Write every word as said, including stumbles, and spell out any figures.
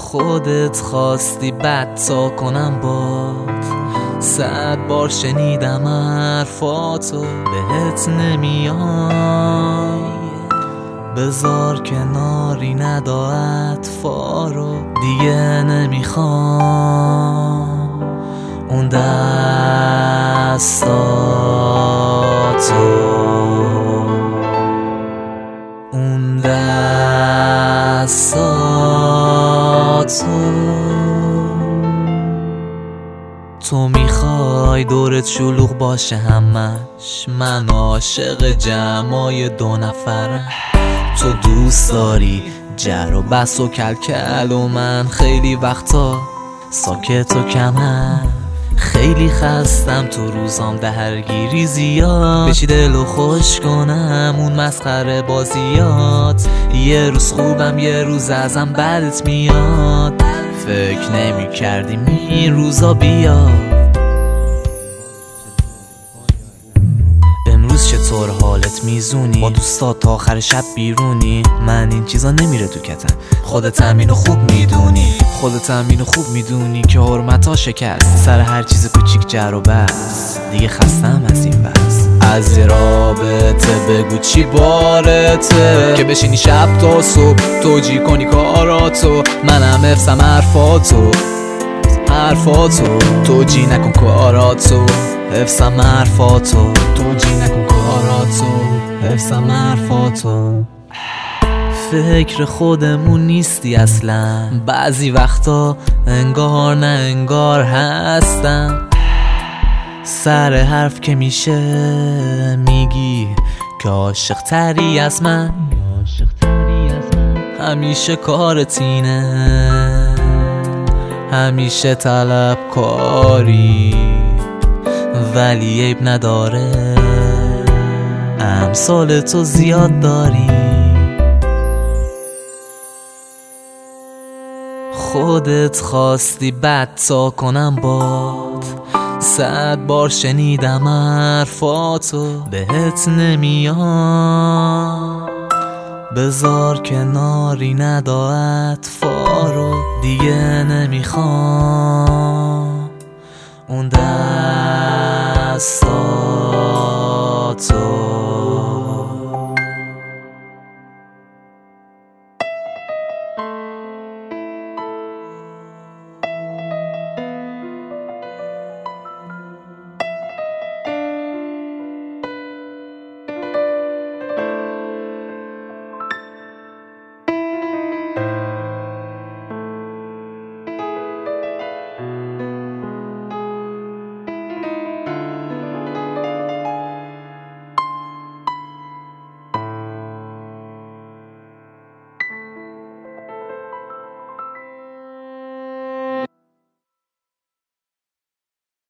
خودت خواستی بدتا کنم بات، صد بار شنیدم حرفاتو بهت نمیای. بذار کناری ندا اطفارو دیگه نمیخوام، اون دستاتو اون دستاتو تو میخوای دورت شلوغ باشه همش، من عاشق جمعای دو نفرم. تو دوست داری جر و بس و کلکل و من خیلی وقتا ساکت و کمم. خیلی خستم تو روزام درگیری زیاد، بشی دلو خوش کنم اون مسخره بازیات. یه روز خوبم یه روز ازم بدت میاد، فکر نمی کردیم این روزا بیاد. امروز چطور حالت میزونی؟ با دوستات تا آخر شب بیرونی؟ من این چیزا نمیره تو کتم، خودت هم اینو خوب میدونی. خودت هم اینو خوب میدونی که حرمتا شکست سر هر چیز کوچیک جر و بس. دیگه خستم از این بس، از یه رابطه بگو چی بارته که بشینی شب تا صبح توجی کنی کاراتو. منم حفظم حرفاتو حرفاتو توجی نکن کاراتو. حفظم حرفاتو توجی نکن کاراتو. حفظم حرفاتو. فکر خودمون نیستی اصلا، بعضی وقتا انگار نه انگار هستم. سر حرف که میشه میگی که عاشق تری از من، همیشه کارتینه، همیشه طلبکاری، ولی عیب نداره امثال تو زیاد داری. خودت خواستی بدتا کنم بات، صد بار شنیدم حرفاتو بهت نمیاد. بذار کناری ندا اطفارو دیگه نمیخوام، اون دستاتو